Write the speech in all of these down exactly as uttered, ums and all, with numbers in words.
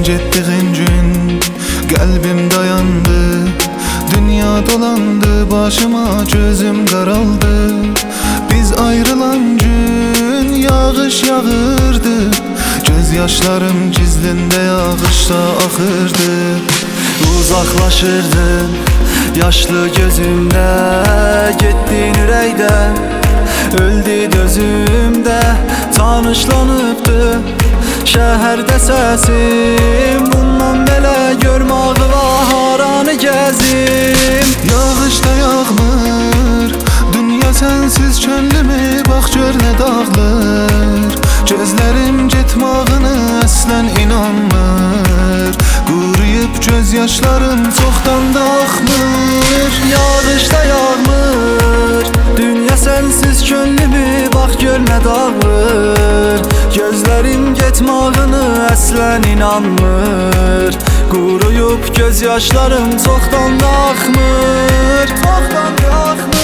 getdiğin gün kalbim dayandı. Dünya dolandı başıma, gözüm qaraldı. Biz ayrılan gün yağış yağırdı. Göz yaşlarım gizlinde yağışta axırdı. Uzaklaşırdın yaşlı gözümdə, getdin ürəkdən, öldü dözümdə. Tanışlanıbdı şəhərdə səsim, bundan belə görməğı var haranı gəzim. Yağış da yağmır, dünya sensiz könlümü bax gör ne dağılır. Gözlerim getmağını əslən inanmır. Quruyub göz yaşlarım çoxdan da axmır. Yağış da yağmır, dünya sensiz könlümü bax gör nə dağılır. Gözlerim getmağını əslən inanmır. Quruyub göz yaşlarım çoxdan da axmır. Çoxdan da axmır.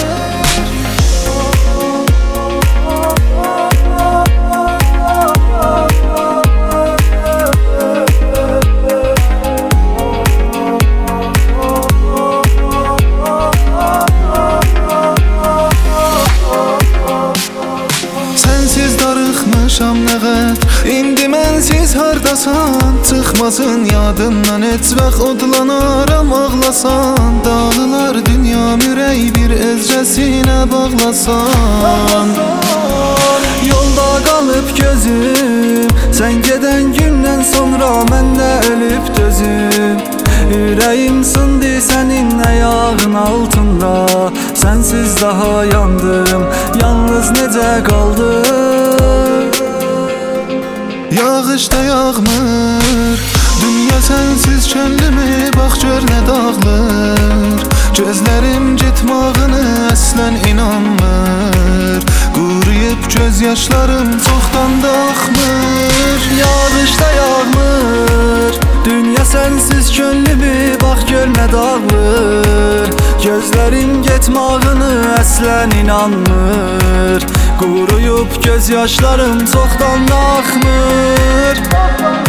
Darıxmışam nəğət, indi mənsiz hardasan? Çıxmasın yadından heç vaxt odlanaram ağlasan. Dağılar dünya ürək bir ezrəsinə bağlasan. Yolda qalıb gözüm, sən gedən gündən sonra mən də ölüb dözüm. Ürəyim sındı sənin ayağın altında, sənsiz daha yandım, yalnız necə qaldım. Yağış da yağmır, dünya sensiz könlümü bax gör nə dağılır. Gözlerim getmağını əslən inanmır. Quruyub göz yaşlarım çoxdan da axmır. Yağış da yağmır, dünya sensiz könlümü bax gör nə dağılır. Gözlerim getmağını əslən inanmır. Quruyub göz yaşlarım çoxdan da axmır.